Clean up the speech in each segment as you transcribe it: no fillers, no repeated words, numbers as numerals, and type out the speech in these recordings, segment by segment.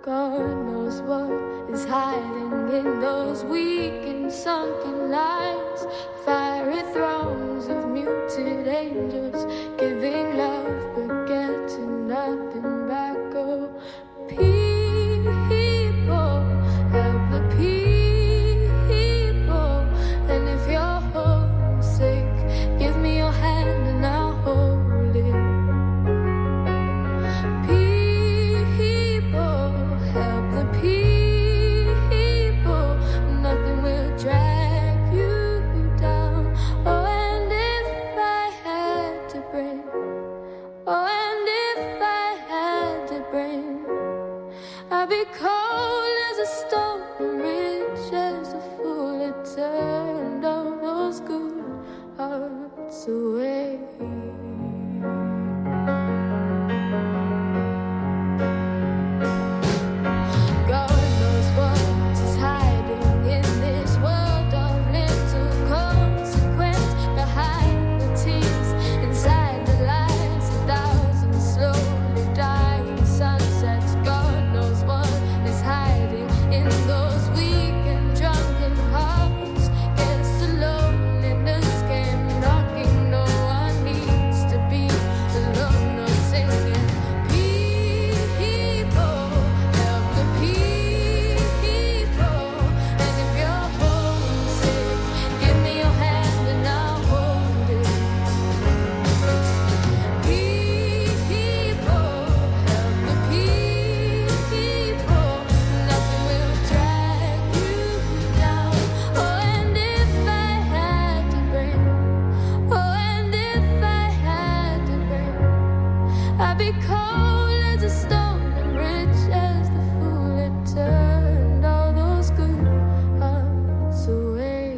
God knows what is hiding in those weak and sunken lines. Fiery thrones of muted angels giving love but getting nothing back. Oh, people, help the people. And if you're homesick, give me your hand and I'll hold it. People, help the people. Nothing will drag you down. Oh, and if I had to bring, oh, and if I had to bring, I'd be cold as a stone and rich as a fool. It turned all those good hearts away. God knows what is hiding in this world of little consequence. Behind the tears, inside the lies, 1,000 slowly dying sunsets. God knows what is hiding in those weak and drunken hearts. Guess the loneliness came knocking. No one needs to be alone or singing. People, help the people. And if you're homesick, give me your hand and I'll hold it. People, help the people. Nothing will drag you down. Oh, and if I had to bring, oh, and if I had to bring, I'd be cold as a stone and rich as the fool. It turned all those good hearts away.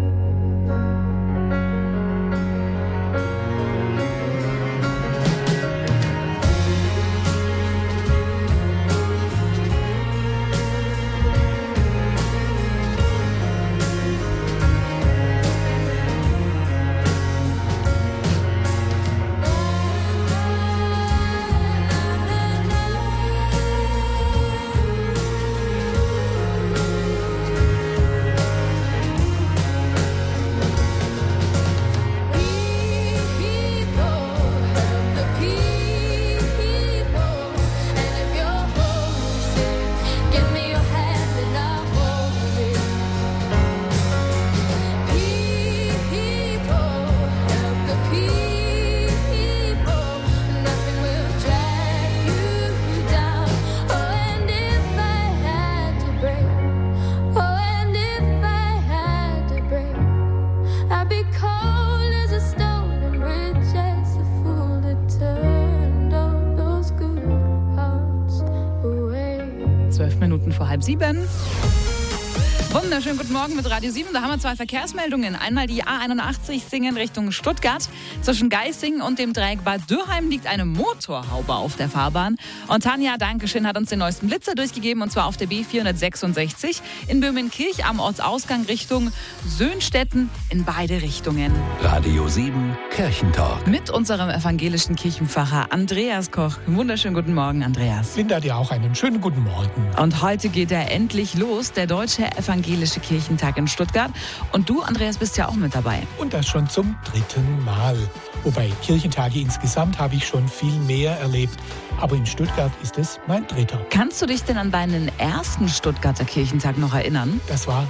6:30. Wunderschönen guten Morgen mit Radio 7. Da haben wir zwei Verkehrsmeldungen. Einmal die A81 Singen Richtung Stuttgart. Zwischen Geisingen und dem Dreieck Bad Dürrheim liegt eine Motorhaube auf der Fahrbahn. Und Tanja Dankeschön hat uns den neuesten Blitzer durchgegeben, und zwar auf der B466 in Böhmenkirch am Ortsausgang Richtung Söhnstetten in beide Richtungen. Radio 7 Kirchentalk. Mit unserem evangelischen Kirchenpfarrer Andreas Koch. Wunderschönen guten Morgen, Andreas. Linda, dir auch einen schönen guten Morgen. Und heute geht er endlich los, der Deutsche Evangelische Kirchentag in Stuttgart. Und du, Andreas, bist ja auch mit dabei. Und das schon zum 3. Mal. Wobei Kirchentage insgesamt habe ich schon viel mehr erlebt. Aber in Stuttgart ist es mein 3. Kannst du dich denn an deinen ersten Stuttgarter Kirchentag noch erinnern? Das war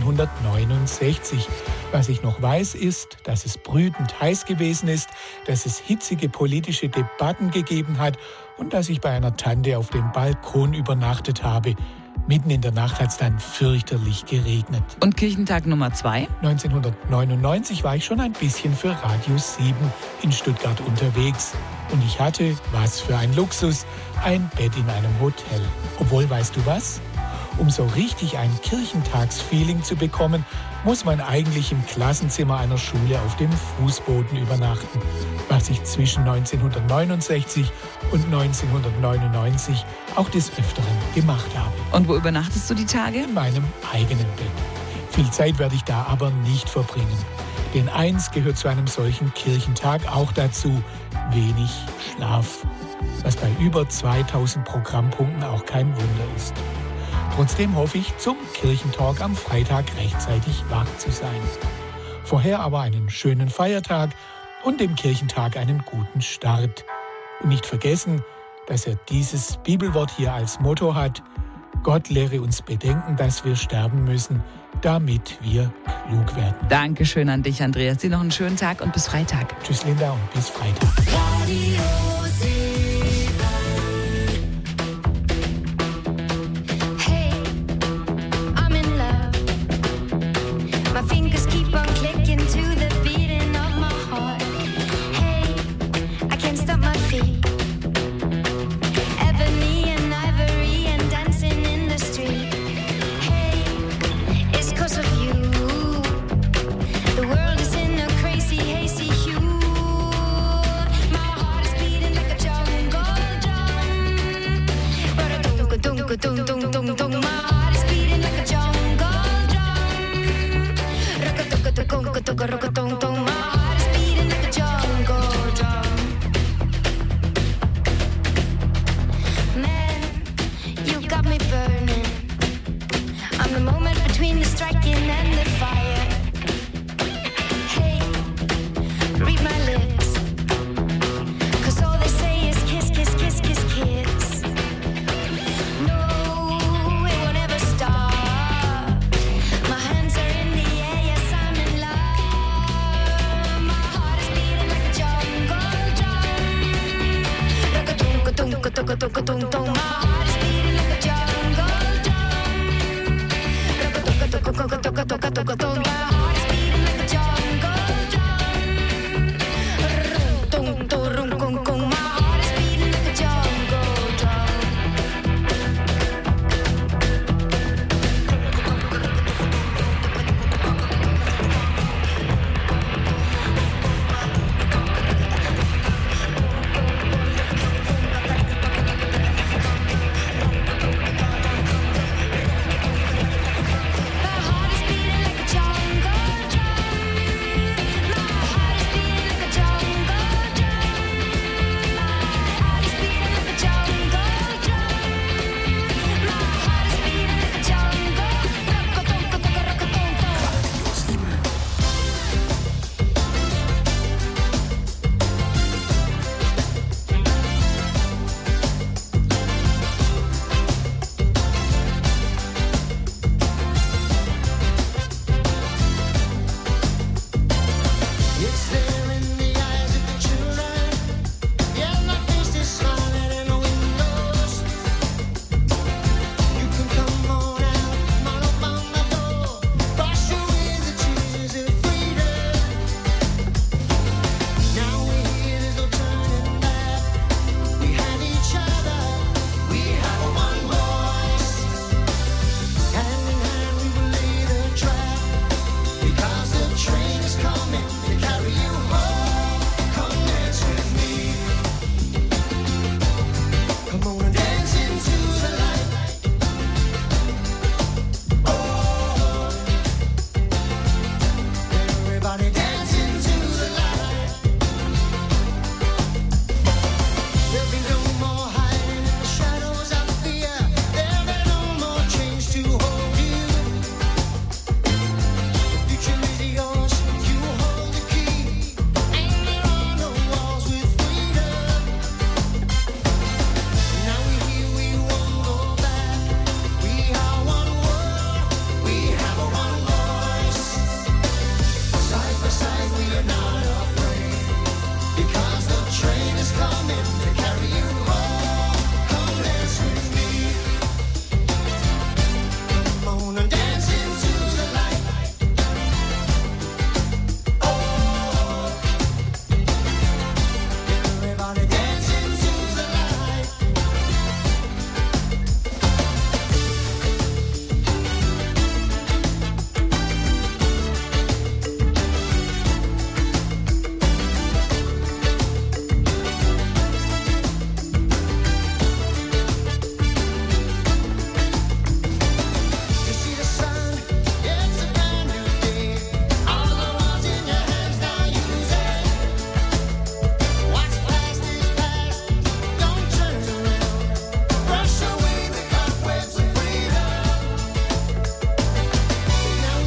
1969. Was ich noch weiß, ist, dass es brütend heiß gewesen ist, dass es hitzige politische Debatten gegeben hat und dass ich bei einer Tante auf dem Balkon übernachtet habe. Mitten in der Nacht hat es dann fürchterlich geregnet. Und Kirchentag Nummer 2? 1999 war ich schon ein bisschen für Radio 7 in Stuttgart unterwegs. Und ich hatte, was für ein Luxus, ein Bett in einem Hotel. Obwohl, weißt du was? Um so richtig ein Kirchentagsfeeling zu bekommen, muss man eigentlich im Klassenzimmer einer Schule auf dem Fußboden übernachten. Was ich zwischen 1969 und 1999 auch des Öfteren gemacht habe. Und wo übernachtest du die Tage? In meinem eigenen Bett. Viel Zeit werde ich da aber nicht verbringen. Denn eins gehört zu einem solchen Kirchentag auch dazu: wenig Schlaf. was bei über 2000 Programmpunkten auch kein Wunder ist. Trotzdem hoffe ich, zum Kirchentalk am Freitag rechtzeitig wach zu sein. Vorher aber einen schönen Feiertag und dem Kirchentag einen guten Start. Und nicht vergessen, dass er dieses Bibelwort hier als Motto hat: Gott lehre uns bedenken, dass wir sterben müssen, damit wir klug werden. Dankeschön an dich, Andreas. Dir noch einen schönen Tag und bis Freitag. Tschüss, Linda, und bis Freitag. Hey, I'm in love. My fingers keep on clicking to the beating of my heart. Hey, I can't stop my feet. Ebony and ivory and dancing in the street. Hey, it's 'cause of you. The world is in a crazy, hazy hue. My heart is beating like a jungle drum. Rock-a-dunk-a-dunk-a-dunk-a-dunk-a-dunk. My heart is beating like a jungle drum. Rock-a-dunk-a-dunk-a-dunk-a-dunk. My heart is beating like a jungle drum. Man, you got me burning. I'm the moment between the striking and the